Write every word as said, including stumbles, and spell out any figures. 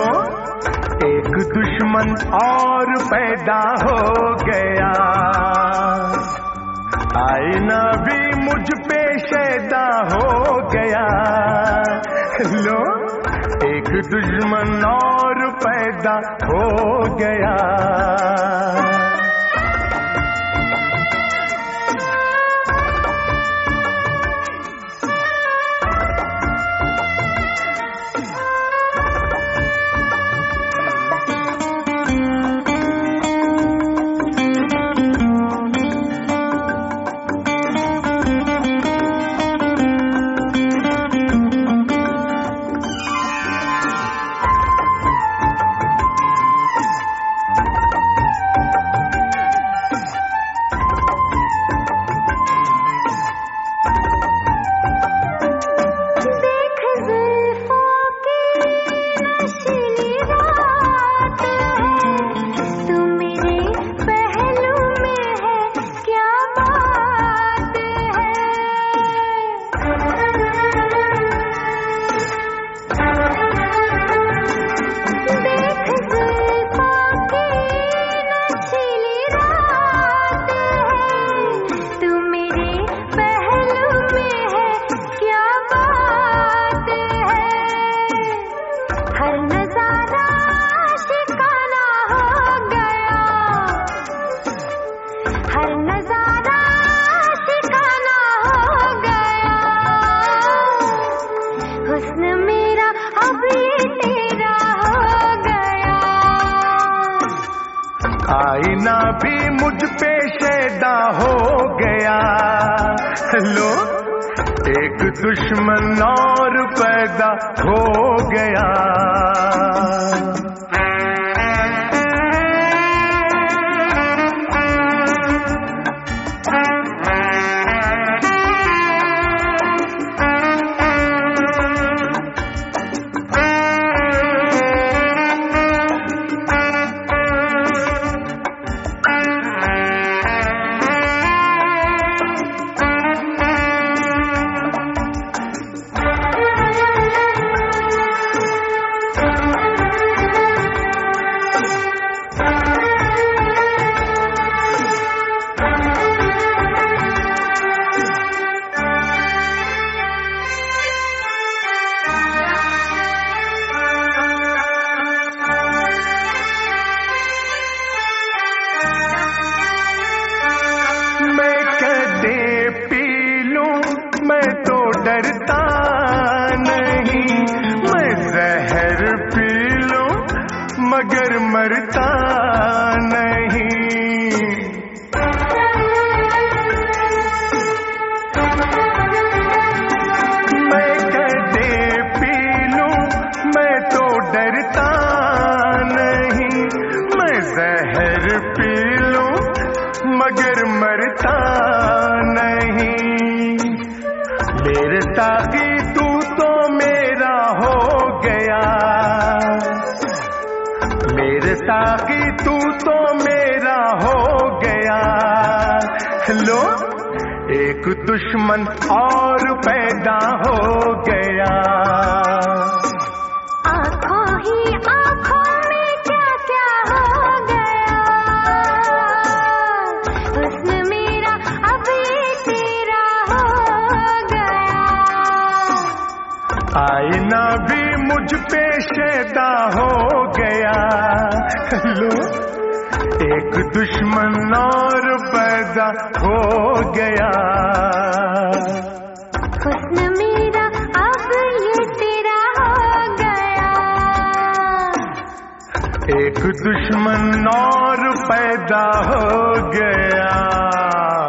लो, एक दुश्मन और पैदा हो गया। आईना भी मुझ पे शैदा हो गया। लो, एक दुश्मन और पैदा हो गया। आईना भी मुझ पे शैदा हो गया। लो, एक दुश्मन और पैदा हो गया। डरता नहीं, मैं जहर पी लूं मगर मरता नहीं। मैं कदे पी लूं मैं तो डरता नहीं, मैं जहर पी लूं मगर मरता नहीं। मेरे साकी तू तो मेरा हो गया, मेरे साकी तू तो मेरा हो गया। लो, एक दुश्मन और पैदा हो गया। आँखों ही आँखों में क्या क्या हो गया, हुस्न मेरा अब ये तेरा हो गया। आईना भी मुझ पे शैदा हो गया। लो, एक दुश्मन और पैदा हो गया। हुस्न मेरा अब ये तेरा हो गया। एक दुश्मन और पैदा हो गया।